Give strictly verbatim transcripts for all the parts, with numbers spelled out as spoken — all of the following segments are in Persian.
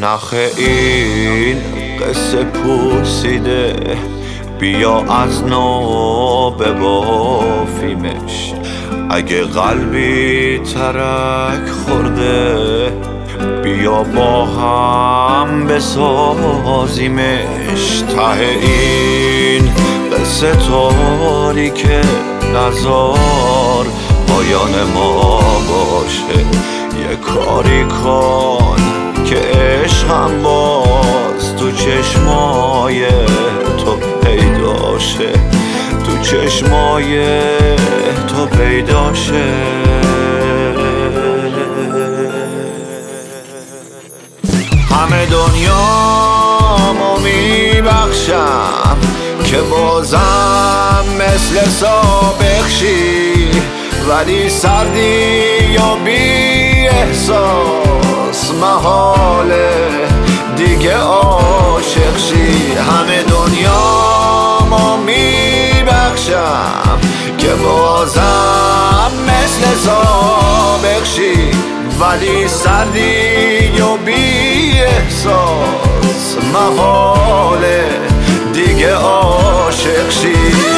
نخه این قصه پوسیده، بیا از نو ببافیمش. اگه قلبی ترک خورده، بیا با هم بسازیمش. ته این قصه تاریکه، نزار پایان ما باشه. یه کاری کن که عشقم باز تو چشمای تو پیدا شه، تو چشمای تو پیدا شه. همه دنیامو میبخشم که بازم مثل سابق شی، ولی سردی یا بی احساس محاله دیگه عاشق شی. همه دنیامو میبخشم که بازم مثل سابق شی، ولی سردی یا بی احساس محاله دیگه عاشق شی.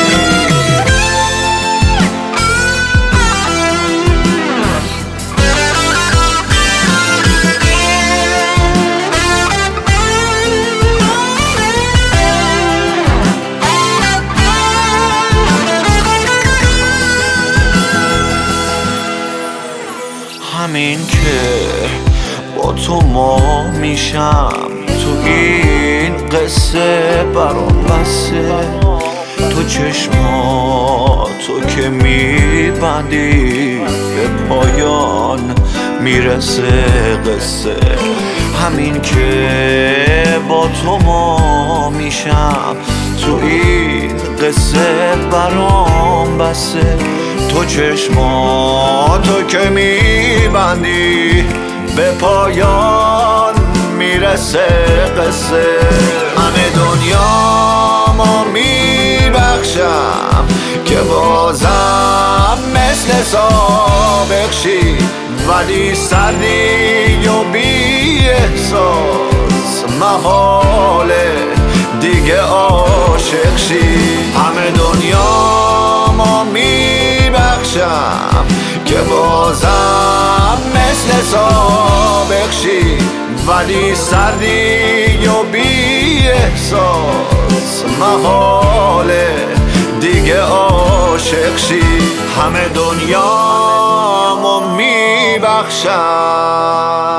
همین که با تو ما میشم، تو این قصه برام بسه. تو چشماتو که میبندی، به پایان میرسه قصه. همین که با تو ما میشم، تو این قصه برام بسه. تو چشماتو که میبندی، به پایان میرسه قصه. همه دنیامو میبخشم که بازم مثل سابق شی، ولی سردی و بی احساس محاله دیگه عاشق شی. همه دنیامو میبخشم که بازم مثل سابق شی، ولی سردی و بی احساس محاله دیگه عاشق شی. همه دنیامو میبخشم